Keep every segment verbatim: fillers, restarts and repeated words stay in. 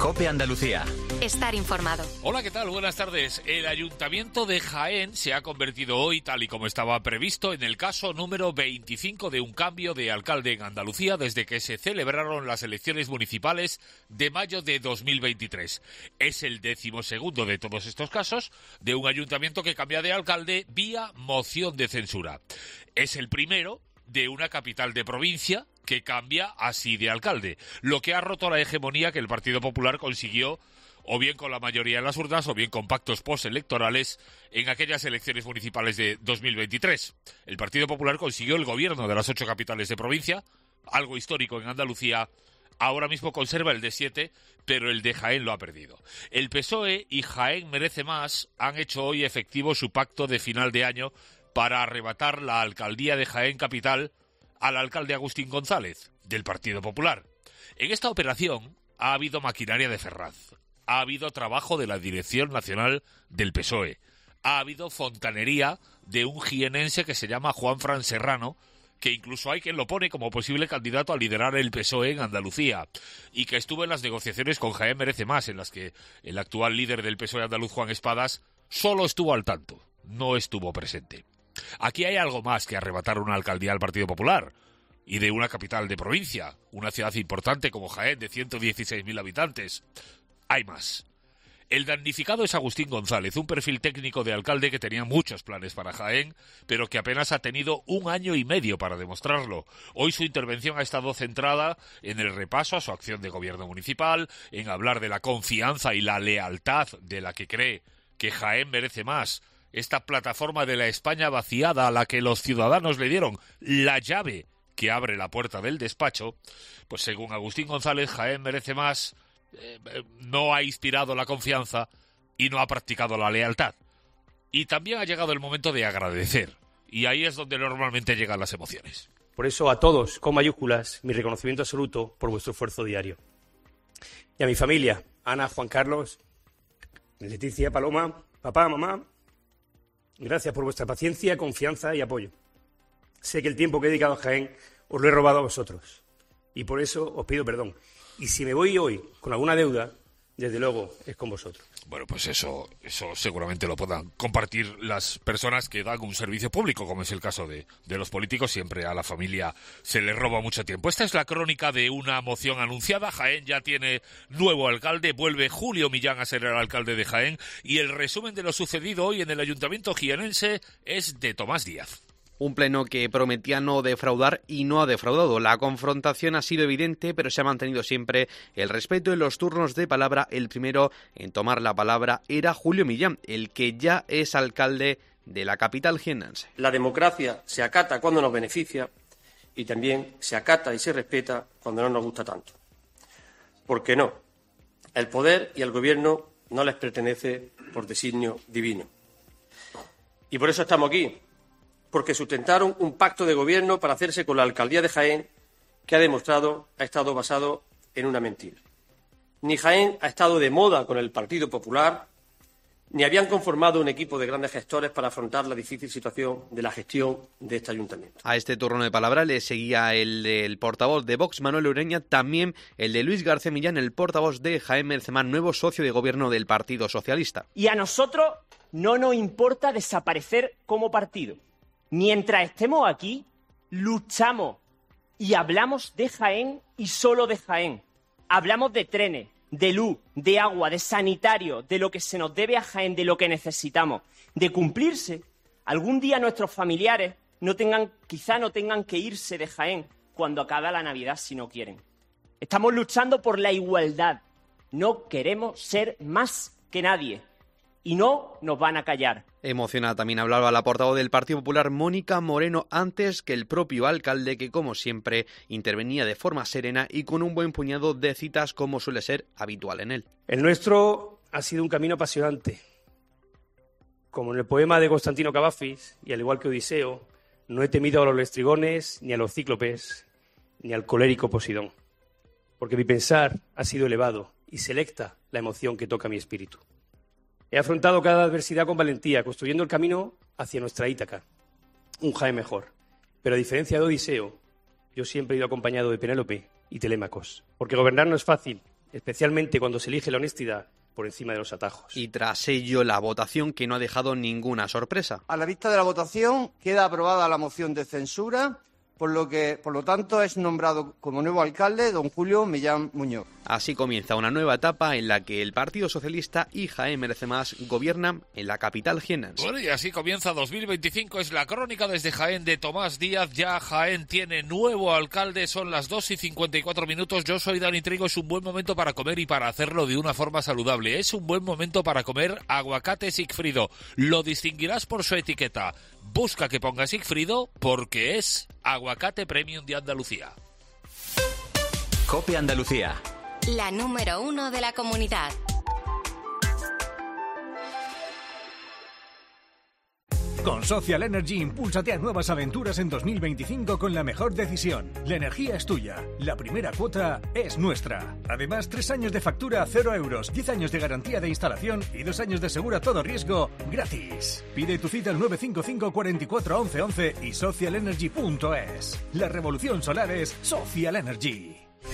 COPE Andalucía. Estar informado. Hola, ¿qué tal? Buenas tardes. El Ayuntamiento de Jaén se ha convertido hoy, tal y como estaba previsto, en el caso número veinticinco de un cambio de alcalde en Andalucía desde que se celebraron las elecciones municipales de mayo de dos mil veintitrés. Es el decimosegundo de todos estos casos de un ayuntamiento que cambia de alcalde vía moción de censura. Es el primero de una capital de provincia que cambia así de alcalde, lo que ha roto la hegemonía que el Partido Popular consiguió o bien con la mayoría en las urnas o bien con pactos postelectorales en aquellas elecciones municipales de dos mil veintitrés. El Partido Popular consiguió el gobierno de las ocho capitales de provincia, algo histórico en Andalucía. Ahora mismo conserva el de siete, pero el de Jaén lo ha perdido. El P S O E y Jaén Merece Más han hecho hoy efectivo su pacto de final de año para arrebatar la alcaldía de Jaén Capital al alcalde Agustín González, del Partido Popular. En esta operación ha habido maquinaria de Ferraz, ha habido trabajo de la Dirección Nacional del P S O E, ha habido fontanería de un jienense que se llama Juanfran Serrano, que incluso hay quien lo pone como posible candidato a liderar el P S O E en Andalucía, y que estuvo en las negociaciones con Jaén Merece Más, en las que el actual líder del P S O E andaluz, Juan Espadas, solo estuvo al tanto, no estuvo presente. Aquí hay algo más que arrebatar una alcaldía al Partido Popular y de una capital de provincia, una ciudad importante como Jaén de ciento dieciséis mil habitantes. Hay más. El damnificado es Agustín González, un perfil técnico de alcalde que tenía muchos planes para Jaén, pero que apenas ha tenido un año y medio para demostrarlo. Hoy su intervención ha estado centrada en el repaso a su acción de gobierno municipal, en hablar de la confianza y la lealtad de la que cree que Jaén merece más. Esta plataforma de la España vaciada a la que los ciudadanos le dieron la llave que abre la puerta del despacho, pues según Agustín González, Jaén Merece Más eh, no ha inspirado la confianza y no ha practicado la lealtad. Y también ha llegado el momento de agradecer, y ahí es donde normalmente llegan las emociones. Por eso a todos, con mayúsculas, mi reconocimiento absoluto por vuestro esfuerzo diario. Y a mi familia, Ana, Juan Carlos, Leticia, Paloma, papá, mamá, gracias por vuestra paciencia, confianza y apoyo. Sé que el tiempo que he dedicado a Jaén os lo he robado a vosotros y por eso os pido perdón. Y si me voy hoy con alguna deuda, desde luego es con vosotros. Bueno, pues eso, eso seguramente lo puedan compartir las personas que dan un servicio público, como es el caso de, de los políticos. Siempre a la familia se les roba mucho tiempo. Esta es la crónica de una moción anunciada. Jaén ya tiene nuevo alcalde, vuelve Julio Millán a ser el alcalde de Jaén, y el resumen de lo sucedido hoy en el ayuntamiento jienense es de Tomás Díaz. Un pleno que prometía no defraudar y no ha defraudado. La confrontación ha sido evidente, pero se ha mantenido siempre el respeto en los turnos de palabra. El primero en tomar la palabra era Julio Millán, el que ya es alcalde de la capital jienense. La democracia se acata cuando nos beneficia y también se acata y se respeta cuando no nos gusta tanto. ¿Por qué no? El poder y el gobierno no les pertenece por designio divino. Y por eso estamos aquí. Porque sustentaron un pacto de gobierno para hacerse con la alcaldía de Jaén, que ha demostrado ha estado basado en una mentira. Ni Jaén ha estado de moda con el Partido Popular, ni habían conformado un equipo de grandes gestores para afrontar la difícil situación de la gestión de este ayuntamiento. A este turno de palabra le seguía el del portavoz de Vox, Manuel Ureña, también el de Luis García Millán, el portavoz de Jaén Merece Más, nuevo socio de gobierno del Partido Socialista. Y a nosotros no nos importa desaparecer como partido. Mientras estemos aquí, luchamos y hablamos de Jaén y solo de Jaén. Hablamos de trenes, de luz, de agua, de sanitario, de lo que se nos debe a Jaén, de lo que necesitamos. De cumplirse, algún día nuestros familiares no tengan, quizá no tengan que irse de Jaén cuando acabe la Navidad si no quieren. Estamos luchando por la igualdad. No queremos ser más que nadie. Y no nos van a callar. Emocionada también hablaba la portavoz del Partido Popular, Mónica Moreno, antes que el propio alcalde, que como siempre intervenía de forma serena y con un buen puñado de citas como suele ser habitual en él. El nuestro ha sido un camino apasionante. Como en el poema de Constantino Cavafis, y al igual que Odiseo, no he temido a los lestrigones, ni a los cíclopes, ni al colérico Posidón. Porque mi pensar ha sido elevado y selecta la emoción que toca mi espíritu. He afrontado cada adversidad con valentía, construyendo el camino hacia nuestra Ítaca, un Jaén mejor. Pero a diferencia de Odiseo, yo siempre he ido acompañado de Penélope y Telémacos, porque gobernar no es fácil, especialmente cuando se elige la honestidad por encima de los atajos. Y tras ello, la votación que no ha dejado ninguna sorpresa. A la vista de la votación, queda aprobada la moción de censura, por lo que, por lo tanto, es nombrado como nuevo alcalde don Julio Millán Muñoz. Así comienza una nueva etapa en la que el Partido Socialista y Jaén Merece Más gobiernan en la capital jiennense. Bueno, y así comienza dos mil veinticinco, es la crónica desde Jaén de Tomás Díaz. Ya Jaén tiene nuevo alcalde, son las dos y cincuenta y cuatro minutos. Yo soy Dani Trigo, es un buen momento para comer y para hacerlo de una forma saludable. Es un buen momento para comer aguacate Sigfrido. Lo distinguirás por su etiqueta. Busca que ponga Sigfrido porque es aguacate premium de Andalucía. COPE Andalucía. La número uno de la comunidad. Con Social Energy, impúlsate a nuevas aventuras en dos mil veinticinco con la mejor decisión. La energía es tuya. La primera cuota es nuestra. Además, tres años de factura a cero euros, diez años de garantía de instalación y dos años de seguro a todo riesgo gratis. Pide tu cita al nueve cinco cinco, cuatro cuatro, once once y social energy punto es. La revolución solar es Social Energy.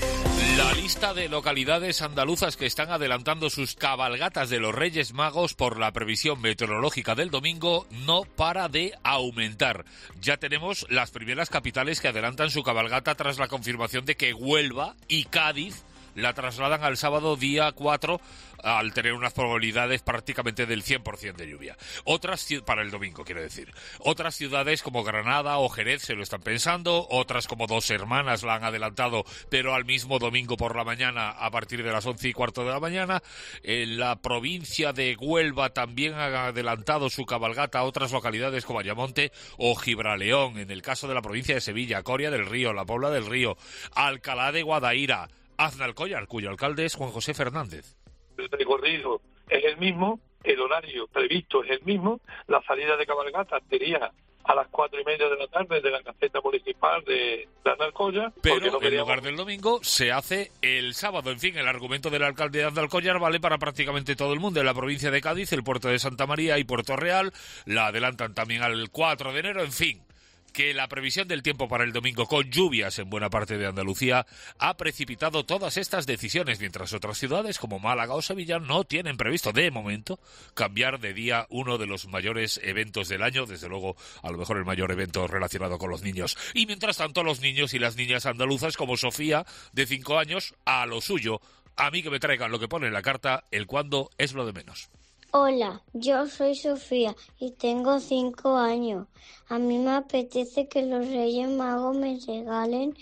La lista de localidades andaluzas que están adelantando sus cabalgatas de los Reyes Magos por la previsión meteorológica del domingo no para de aumentar. Ya tenemos las primeras capitales que adelantan su cabalgata tras la confirmación de que Huelva y Cádiz la trasladan al sábado día cuatro al tener unas probabilidades prácticamente del cien por ciento de lluvia. Otras, para el domingo quiero decir, otras ciudades como Granada o Jerez se lo están pensando, otras como Dos Hermanas la han adelantado, pero al mismo domingo por la mañana a partir de las once y cuarto de la mañana. En la provincia de Huelva también han adelantado su cabalgata a otras localidades como Ayamonte o Gibraleón. En el caso de la provincia de Sevilla, Coria del Río, La Pobla del Río, Alcalá de Guadaira, Aznalcóllar, cuyo alcalde es Juan José Fernández. El recorrido es el mismo, el horario previsto es el mismo, la salida de cabalgata sería a las cuatro y media de la tarde de la caseta municipal de, de Aznalcóllar. Pero no en queríamos... lugar del domingo se hace el sábado. En fin, el argumento del alcalde de Aznalcóllar vale para prácticamente todo el mundo. En la provincia de Cádiz, el puerto de Santa María y Puerto Real la adelantan también al cuatro de enero. En fin, que la previsión del tiempo para el domingo, con lluvias en buena parte de Andalucía, ha precipitado todas estas decisiones, mientras otras ciudades como Málaga o Sevilla no tienen previsto, de momento, cambiar de día uno de los mayores eventos del año, desde luego, a lo mejor el mayor evento relacionado con los niños. Y mientras tanto, los niños y las niñas andaluzas, como Sofía, de cinco años, a lo suyo. A mí que me traigan lo que pone en la carta, el cuándo es lo de menos. Hola, yo soy Sofía y tengo cinco años. A mí me apetece que los Reyes Magos me regalen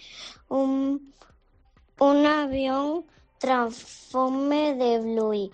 un, un avión Transforme de Bluey,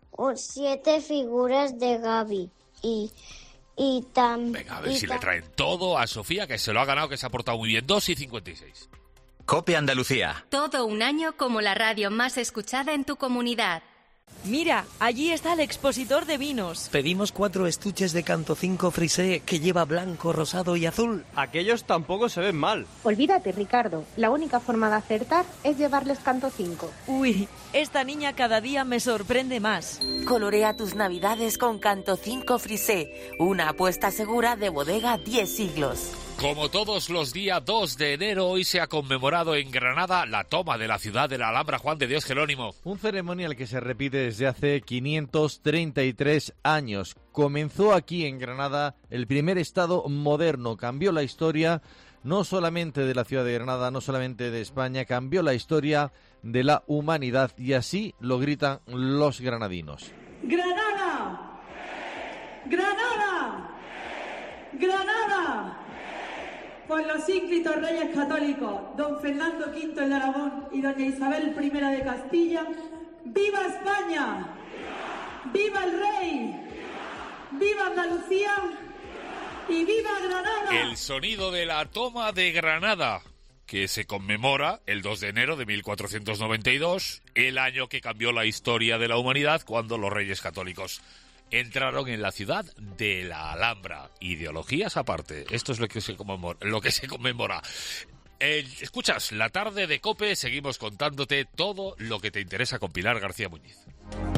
siete figuras de Gaby y, y también... Venga, a ver si le traen todo a Sofía, que se lo ha ganado, que se ha portado muy bien. dos y cincuenta y seis. COPE Andalucía. Todo un año como la radio más escuchada en tu comunidad. Mira, allí está el expositor de vinos. Pedimos cuatro estuches de Canto cinco Frisé que lleva blanco, rosado y azul. Aquellos tampoco se ven mal. Olvídate, Ricardo. La única forma de acertar es llevarles Canto cinco. Uy, esta niña cada día me sorprende más. Colorea tus navidades con Canto cinco Frisé, una apuesta segura de bodega diez siglos. Como todos los días dos de enero, hoy se ha conmemorado en Granada la toma de la ciudad de la Alhambra. Juan de Dios Jerónimo. Un ceremonial que se repite desde hace quinientos treinta y tres años. Comenzó aquí en Granada el primer estado moderno. Cambió la historia no solamente de la ciudad de Granada, no solamente de España, cambió la historia de la humanidad y así lo gritan los granadinos. ¡Granada! ¡Granada! ¡Granada! Por los ínclitos reyes católicos, don Fernando quinto el de Aragón y doña Isabel primera de Castilla, ¡viva España! ¡Viva el rey! ¡Viva Andalucía! ¡Y viva Granada! El sonido de la toma de Granada, que se conmemora el dos de enero de mil cuatrocientos noventa y dos, el año que cambió la historia de la humanidad cuando los reyes católicos entraron en la ciudad de la Alhambra. Ideologías aparte, esto es lo que se conmemora. Lo que se conmemora. Eh, escuchas, la tarde de COPE, seguimos contándote todo lo que te interesa con Pilar García Muñiz.